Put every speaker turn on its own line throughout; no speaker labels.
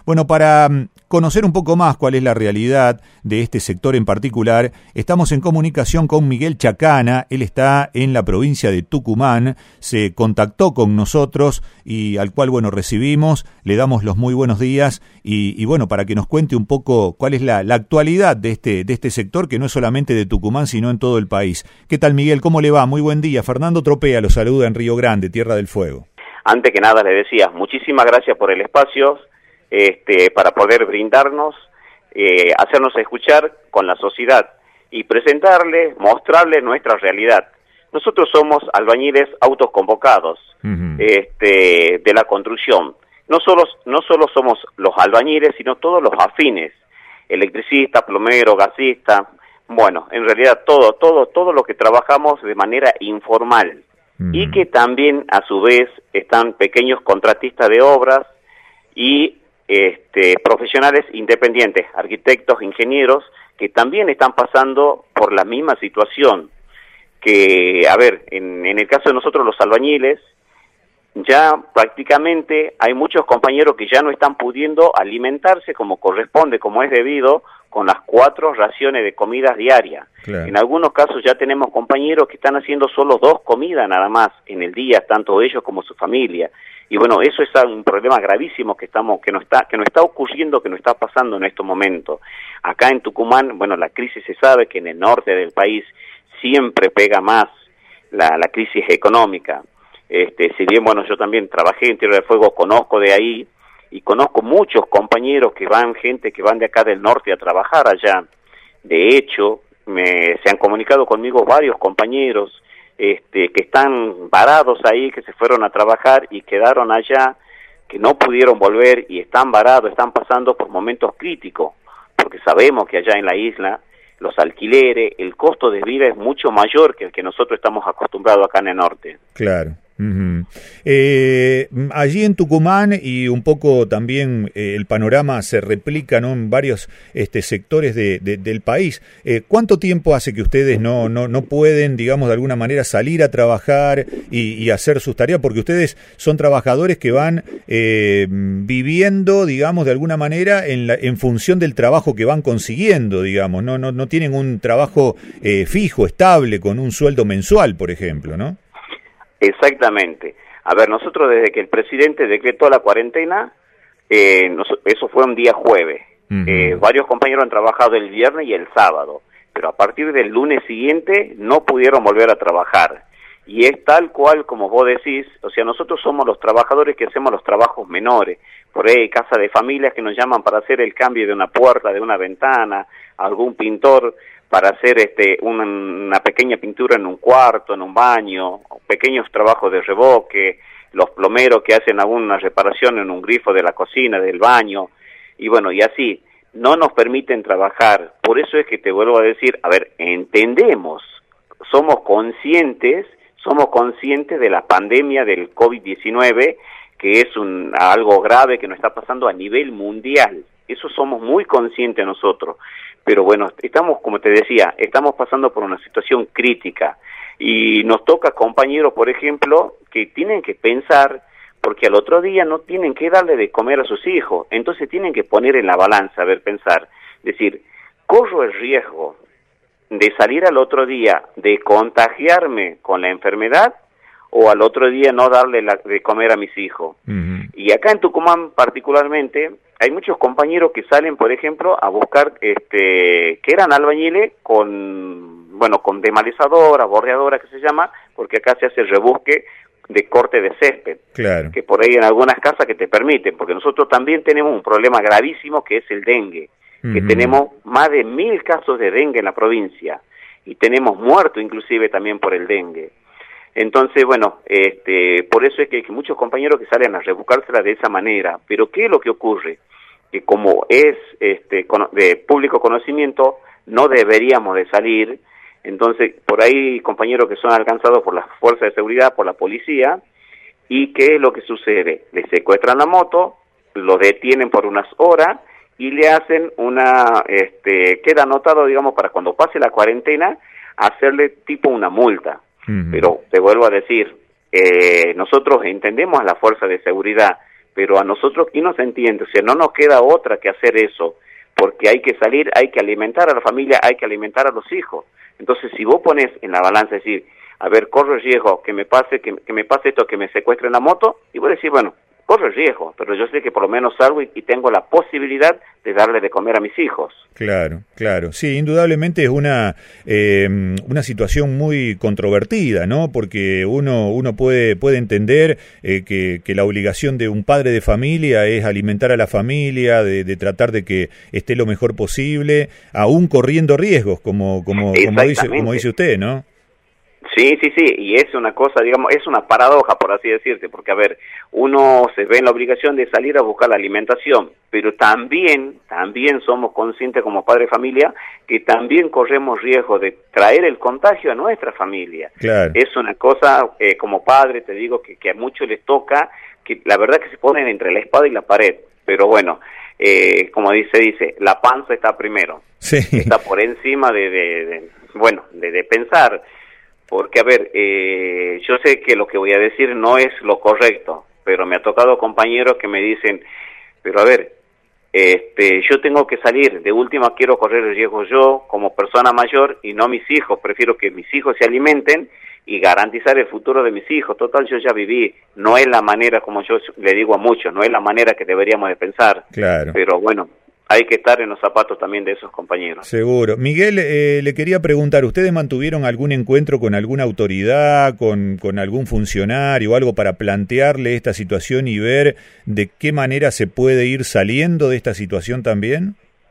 Bueno, para conocer un poco más cuál es la realidad de este sector en particular, estamos en comunicación con Miguel Chacana. Él está en la provincia de Tucumán, se contactó con nosotros y al cual, bueno, recibimos, le damos los muy buenos días y bueno, para que nos cuente un poco cuál es la actualidad de este sector, que no es solamente de Tucumán, sino en todo el país. ¿Qué tal, Miguel? ¿Cómo le va? Muy buen día. Fernando Tropea lo saluda en Río Grande, Tierra del Fuego.
Antes que nada le decía, muchísimas gracias por el espacio, para poder brindarnos, hacernos escuchar con la sociedad y presentarle, mostrarle nuestra realidad. Nosotros somos albañiles autoconvocados de la construcción. No solo somos los albañiles, sino todos los afines, electricista, plomero, gasista, bueno, en realidad todo lo que trabajamos de manera informal. Y que también a su vez están pequeños contratistas de obras y profesionales independientes, arquitectos, ingenieros, que también están pasando por la misma situación. Que, a ver, en el caso de nosotros los albañiles, ya prácticamente hay muchos compañeros que ya no están pudiendo alimentarse como corresponde, como es debido, con las 4 raciones de comida diaria. Claro. En algunos casos ya tenemos compañeros que están haciendo solo 2 comidas nada más en el día, tanto ellos como su familia. Y bueno, eso es un problema gravísimo que nos está ocurriendo, que nos está pasando en estos momentos. Acá en Tucumán, bueno, la crisis se sabe que en el norte del país siempre pega más la crisis económica. Si bien, bueno, yo también trabajé en Tierra del Fuego, conozco de ahí, y conozco muchos compañeros gente que van de acá del norte a trabajar allá. De hecho, se han comunicado conmigo varios compañeros que están varados ahí, que se fueron a trabajar y quedaron allá, que no pudieron volver y están varados, están pasando por momentos críticos, porque sabemos que allá en la isla los alquileres, el costo de vida es mucho mayor que el que nosotros estamos acostumbrados acá en el norte.
Claro. Allí en Tucumán y un poco también el panorama se replica, ¿no?, en varios sectores del país. ¿Cuánto tiempo hace que ustedes no pueden, digamos, de alguna manera salir a trabajar y hacer sus tareas? Porque ustedes son trabajadores que van viviendo, digamos, de alguna manera en función del trabajo que van consiguiendo, digamos. No tienen un trabajo fijo, estable, con un sueldo mensual, por ejemplo, ¿no?
Exactamente. A ver, nosotros desde que el presidente decretó la cuarentena, eso fue un día jueves. Varios compañeros han trabajado el viernes y el sábado, pero a partir del lunes siguiente no pudieron volver a trabajar. Y es tal cual como vos decís, o sea, nosotros somos los trabajadores que hacemos los trabajos menores. Por ahí hay casa de familias que nos llaman para hacer el cambio de una puerta, de una ventana, algún pintor para hacer una pequeña pintura en un cuarto, en un baño, pequeños trabajos de revoque, los plomeros que hacen alguna reparación en un grifo de la cocina, del baño, y bueno, y así, no nos permiten trabajar. Por eso es que te vuelvo a decir, a ver, entendemos, somos conscientes de la pandemia del COVID-19, que es algo grave que nos está pasando a nivel mundial. Eso somos muy conscientes nosotros. Pero bueno, estamos, como te decía, estamos pasando por una situación crítica y nos toca compañeros, por ejemplo, que tienen que pensar, porque al otro día no tienen que darle de comer a sus hijos, entonces tienen que poner en la balanza, a ver, pensar, decir, ¿corro el riesgo de salir al otro día, de contagiarme con la enfermedad, o al otro día no darle de comer a mis hijos? Y acá en Tucumán particularmente hay muchos compañeros que salen, por ejemplo, a buscar, que eran albañiles con demalizadora, borreadora que se llama, porque acá se hace el rebusque de corte de césped, claro, que por ahí en algunas casas que te permiten, porque nosotros también tenemos un problema gravísimo que es el dengue, que tenemos más de 1000 casos de dengue en la provincia, y tenemos muertos inclusive también por el dengue. Entonces, bueno, por eso es que hay muchos compañeros que salen a rebuscársela de esa manera. Pero ¿qué es lo que ocurre? Que como es de público conocimiento, no deberíamos de salir. Entonces, por ahí compañeros que son alcanzados por las fuerzas de seguridad, por la policía, ¿y qué es lo que sucede? Les secuestran la moto, lo detienen por unas horas y le hacen queda anotado, digamos, para cuando pase la cuarentena, hacerle tipo una multa. Pero te vuelvo a decir, nosotros entendemos a la fuerza de seguridad, pero a nosotros aquí no se entiende, o sea, no nos queda otra que hacer eso, porque hay que salir, hay que alimentar a la familia, hay que alimentar a los hijos. Entonces, si vos pones en la balanza, decir, a ver, corro el riesgo que me pase esto, que me secuestren la moto, y vos decís, bueno, corro el riesgo, pero yo sé que por lo menos salgo y tengo la posibilidad de darle de comer a mis hijos.
Claro, claro. Sí, indudablemente es una situación muy controvertida, ¿no? Porque uno puede entender que la obligación de un padre de familia es alimentar a la familia, de tratar de que esté lo mejor posible, aún corriendo riesgos, como dice usted, ¿no?
Sí, y es una cosa, digamos, es una paradoja, por así decirte, porque, a ver, uno se ve en la obligación de salir a buscar la alimentación, pero también somos conscientes como padre de familia que también corremos riesgo de traer el contagio a nuestra familia.
Claro.
Es una cosa, como padre, te digo, que a muchos les toca, que la verdad que se ponen entre la espada y la pared, pero bueno, como dice, la panza está primero,
sí.
Está por encima de pensar. Porque, a ver, yo sé que lo que voy a decir no es lo correcto, pero me ha tocado compañeros que me dicen, pero a ver, yo tengo que salir, de última quiero correr el riesgo yo como persona mayor y no mis hijos, prefiero que mis hijos se alimenten y garantizar el futuro de mis hijos. Total, yo ya viví, no es la manera, como yo le digo a muchos, no es la manera que deberíamos de pensar.
Claro.
Pero bueno, hay que estar en los zapatos también de esos compañeros.
Seguro. Miguel, le quería preguntar, ¿ustedes mantuvieron algún encuentro con alguna autoridad, con algún funcionario o algo para plantearle esta situación y ver de qué manera se puede ir saliendo de esta situación también?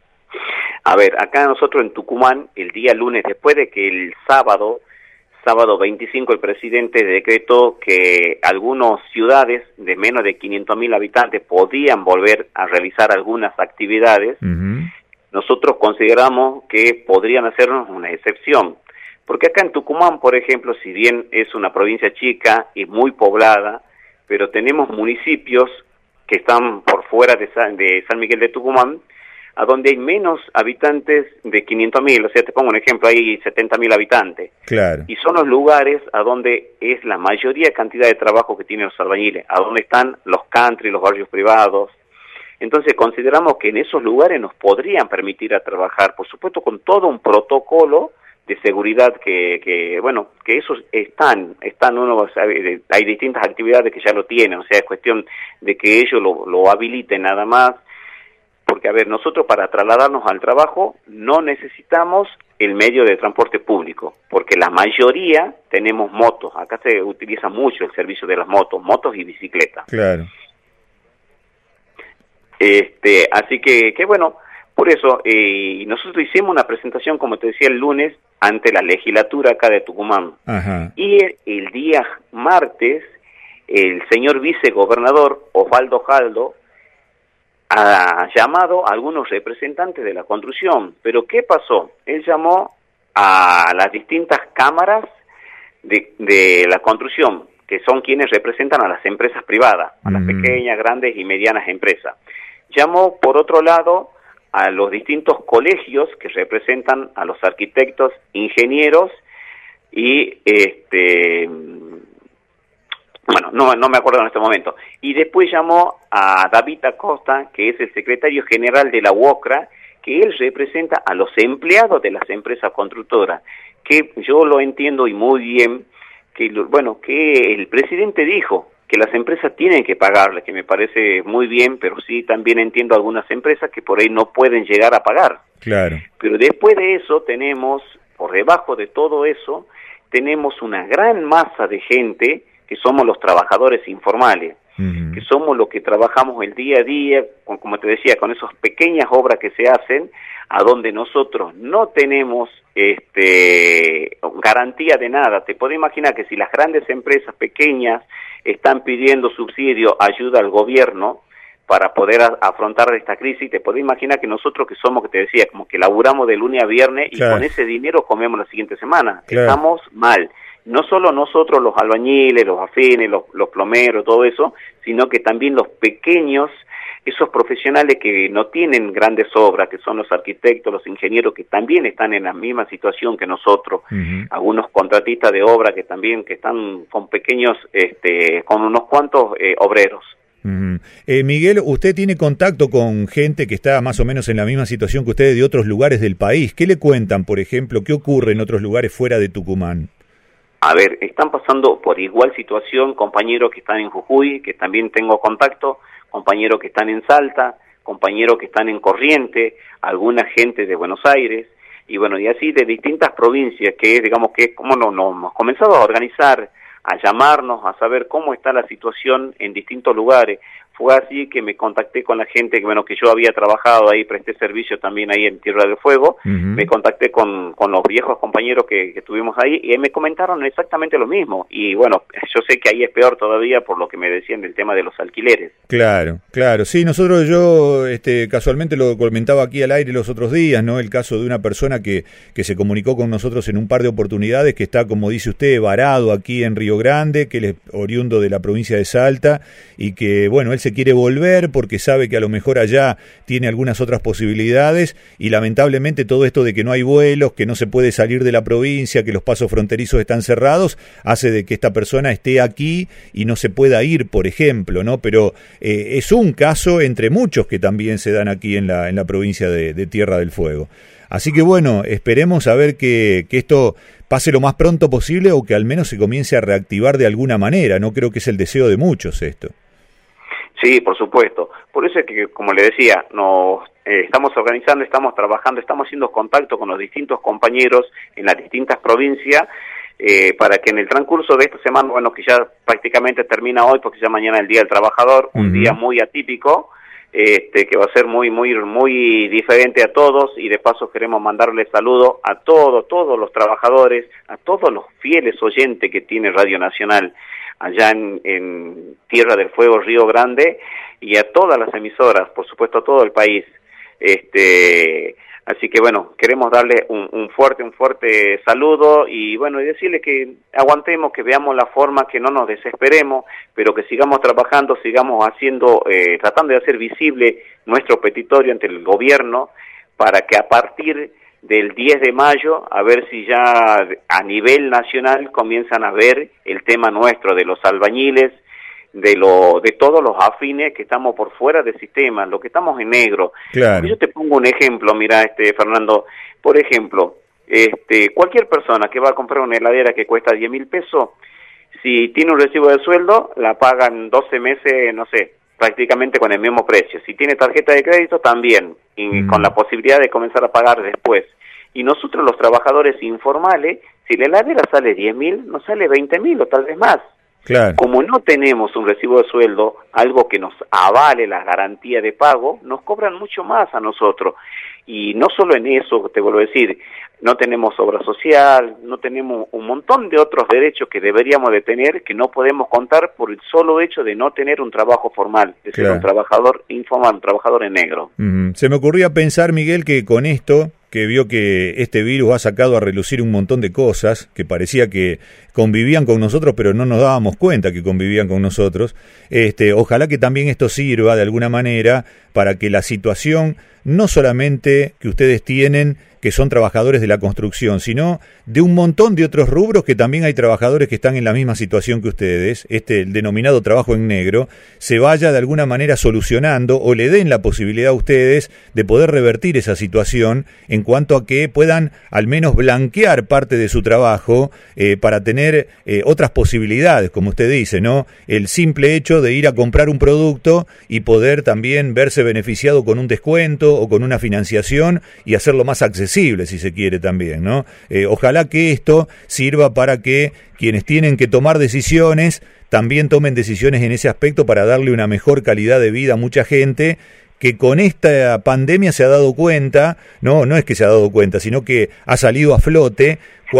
A ver, acá nosotros en Tucumán, el día lunes, después de que el sábado 25, el presidente decretó que algunas ciudades de menos de 500.000 habitantes podían volver a realizar algunas actividades, nosotros consideramos que podrían hacernos una excepción. Porque acá en Tucumán, por ejemplo, si bien es una provincia chica y muy poblada, pero tenemos municipios que están por fuera de San Miguel de Tucumán, a donde hay menos habitantes de 500.000, o sea, te pongo un ejemplo, hay 70.000 habitantes.
Claro.
Y son los lugares a donde es la mayoría cantidad de trabajo que tienen los albañiles, a donde están los country, los barrios privados. Entonces consideramos que en esos lugares nos podrían permitir a trabajar, por supuesto con todo un protocolo de seguridad que esos están hay distintas actividades que ya lo tienen, o sea, es cuestión de que ellos lo habiliten nada más. Porque, a ver, nosotros para trasladarnos al trabajo no necesitamos el medio de transporte público, porque la mayoría tenemos motos. Acá se utiliza mucho el servicio de las motos y bicicletas.
Claro.
Así que bueno, por eso nosotros hicimos una presentación, como te decía, el lunes ante la legislatura acá de Tucumán.
Ajá.
Y el día martes, el señor vicegobernador Osvaldo Jaldo ha llamado a algunos representantes de la construcción. Pero ¿qué pasó? Él llamó a las distintas cámaras de la construcción, que son quienes representan a las empresas privadas, a las pequeñas, grandes y medianas empresas. Llamó, por otro lado, a los distintos colegios que representan a los arquitectos, ingenieros y no me acuerdo en este momento. Y después llamó a David Acosta, que es el secretario general de la UOCRA, que él representa a los empleados de las empresas constructoras, que yo lo entiendo y muy bien, que el presidente dijo que las empresas tienen que pagarle, que me parece muy bien, pero sí también entiendo algunas empresas que por ahí no pueden llegar a pagar.
Claro.
Pero después de eso tenemos, por debajo de todo eso, tenemos una gran masa de gente que somos los trabajadores informales, que somos los que trabajamos el día a día, como te decía, con esas pequeñas obras que se hacen, a donde nosotros no tenemos garantía de nada. Te puedes imaginar que si las grandes empresas pequeñas están pidiendo subsidio, ayuda al gobierno para poder afrontar esta crisis, te puedes imaginar que nosotros que somos, que te decía, como que laburamos de lunes a viernes y con ese dinero comemos la siguiente semana. Claro. Estamos mal. No solo nosotros, los albañiles, los afines, los plomeros, todo eso, sino que también los pequeños, esos profesionales que no tienen grandes obras, que son los arquitectos, los ingenieros, que también están en la misma situación que nosotros, algunos contratistas de obra que están con pequeños, con unos cuantos obreros.
Miguel, usted tiene contacto con gente que está más o menos en la misma situación que ustedes de otros lugares del país. ¿Qué le cuentan, por ejemplo? ¿Qué ocurre en otros lugares fuera de Tucumán?
A ver, están pasando por igual situación compañeros que están en Jujuy, que también tengo contacto, compañeros que están en Salta, compañeros que están en Corrientes, alguna gente de Buenos Aires, y bueno, y así de distintas provincias, que digamos que es como nos hemos comenzado a organizar, a llamarnos, a saber cómo está la situación en distintos lugares. Fue así que me contacté con la gente que yo había trabajado ahí, presté servicio también ahí en Tierra del Fuego, me contacté con los viejos compañeros que tuvimos ahí y me comentaron exactamente lo mismo. Y bueno, yo sé que ahí es peor todavía por lo que me decían del tema de los alquileres.
Claro, sí, yo casualmente lo comentaba aquí al aire los otros días, ¿no? El caso de una persona que se comunicó con nosotros en un par de oportunidades, que está, como dice usted, varado aquí en Río Grande, que él es oriundo de la provincia de Salta y que, bueno, él se quiere volver porque sabe que a lo mejor allá tiene algunas otras posibilidades y lamentablemente todo esto de que no hay vuelos, que no se puede salir de la provincia, que los pasos fronterizos están cerrados, hace de que esta persona esté aquí y no se pueda ir, por ejemplo, ¿no? Pero es un caso entre muchos que también se dan aquí en la provincia de Tierra del Fuego. Así que bueno, esperemos a ver que esto pase lo más pronto posible o que al menos se comience a reactivar de alguna manera. No creo que es el deseo de muchos esto.
Sí, por supuesto. Por eso es que, como le decía, nos estamos organizando, estamos trabajando, estamos haciendo contacto con los distintos compañeros en las distintas provincias para que en el transcurso de esta semana, bueno, que ya prácticamente termina hoy, porque ya mañana es el Día del Trabajador, un día muy atípico, que va a ser muy diferente a todos, y de paso queremos mandarle saludos a todos los trabajadores, a todos los fieles oyentes que tiene Radio Nacional allá en Tierra del Fuego, Río Grande, y a todas las emisoras, por supuesto a todo el país. Así que bueno, queremos darle un fuerte saludo y bueno, y decirle que aguantemos, que veamos la forma, que no nos desesperemos, pero que sigamos trabajando, sigamos haciendo, tratando de hacer visible nuestro petitorio ante el gobierno, para que a partir del 10 de mayo, a ver si ya a nivel nacional comienzan a ver el tema nuestro de los albañiles, de todos los afines que estamos por fuera del sistema, lo que estamos en negro.
Claro.
Yo te pongo un ejemplo, mira, Fernando, por ejemplo, cualquier persona que va a comprar una heladera que cuesta 10.000 pesos, si tiene un recibo de sueldo, la pagan 12 meses, no sé, prácticamente con el mismo precio. Si tiene tarjeta de crédito, también, y con la posibilidad de comenzar a pagar después. Y nosotros, los trabajadores informales, si la heladera sale 10.000, nos sale 20.000 o tal vez más.
Claro.
Como no tenemos un recibo de sueldo, algo que nos avale la garantía de pago, nos cobran mucho más a nosotros. Y no solo en eso, te vuelvo a decir, no tenemos obra social, no tenemos un montón de otros derechos que deberíamos de tener, que no podemos contar por el solo hecho de no tener un trabajo formal, de ser un trabajador informal, un trabajador en negro.
Se me ocurría pensar, Miguel, que con esto, que vio que este virus ha sacado a relucir un montón de cosas, que parecía que convivían con nosotros, pero no nos dábamos cuenta que convivían con nosotros, ojalá que también esto sirva de alguna manera para que la situación, no solamente que ustedes tienen, que son trabajadores de la construcción, sino de un montón de otros rubros que también hay trabajadores que están en la misma situación que ustedes, el denominado trabajo en negro, se vaya de alguna manera solucionando o le den la posibilidad a ustedes de poder revertir esa situación en cuanto a que puedan al menos blanquear parte de su trabajo para tener otras posibilidades, como usted dice, ¿no? El simple hecho de ir a comprar un producto y poder también verse beneficiado con un descuento o con una financiación y hacerlo más accesible, si se quiere también, ¿no? Ojalá que esto sirva para que quienes tienen que tomar decisiones también tomen decisiones en ese aspecto para darle una mejor calidad de vida a mucha gente que con esta pandemia se ha dado cuenta, no es que se ha dado cuenta, sino que ha salido a flote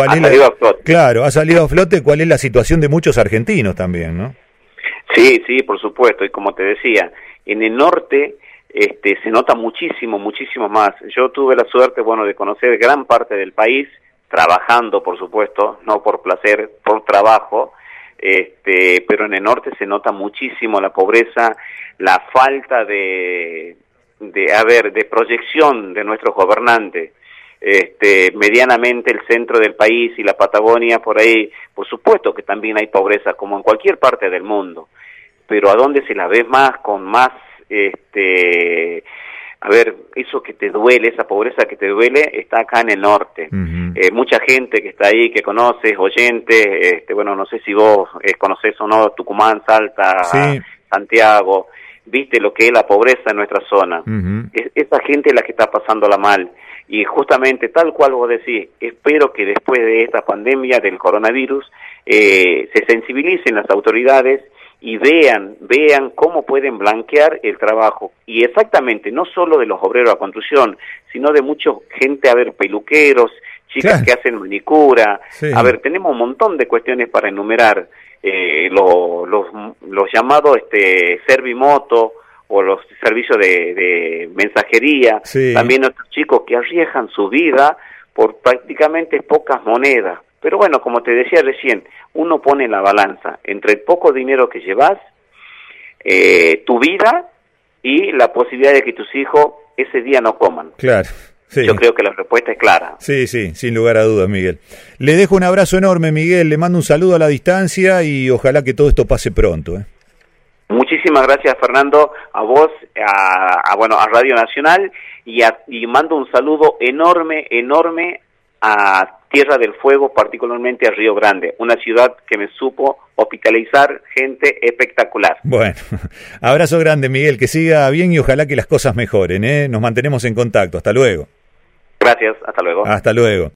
ha salido a flote cuál es la situación de muchos argentinos también, ¿no?
Sí, por supuesto, y como te decía, en el norte se nota muchísimo más. Yo tuve la suerte, de conocer gran parte del país, trabajando, por supuesto, no por placer, por trabajo, pero en el norte se nota muchísimo la pobreza, la falta de proyección de nuestros gobernantes. Medianamente el centro del país y la Patagonia por ahí, por supuesto que también hay pobreza, como en cualquier parte del mundo. pero a dónde se la ves más, con más, a ver, eso que te duele, esa pobreza que te duele, está acá en el norte. Mucha gente que está ahí, que conoces, oyentes, bueno, no sé si vos conocés o no Tucumán, Salta, sí, Santiago, viste lo que es la pobreza en nuestra zona. Esa gente es la que está pasándola mal. Y justamente, tal cual vos decís, espero que después de esta pandemia del coronavirus, se sensibilicen las autoridades y vean cómo pueden blanquear el trabajo. Y exactamente, no solo de los obreros a construcción, sino de mucha gente, a ver, peluqueros, chicas, claro, que hacen manicura. Sí. A ver, tenemos un montón de cuestiones para enumerar. Los llamados servimoto o los servicios de mensajería. Sí. También otros chicos que arriesgan su vida por prácticamente pocas monedas. Pero bueno, como te decía recién, uno pone en la balanza entre el poco dinero que llevas, tu vida y la posibilidad de que tus hijos ese día no coman.
Claro. Sí.
Yo creo que la respuesta es clara.
Sí, sin lugar a dudas, Miguel. Le dejo un abrazo enorme, Miguel, le mando un saludo a la distancia y ojalá que todo esto pase pronto.
Muchísimas gracias, Fernando, a vos, a Radio Nacional, y mando un saludo enorme a Tierra del Fuego, particularmente a Río Grande, una ciudad que me supo hospitalizar gente espectacular.
Bueno, abrazo grande, Miguel, que siga bien y ojalá que las cosas mejoren, Nos mantenemos en contacto. Hasta luego.
Gracias, hasta luego.
Hasta luego.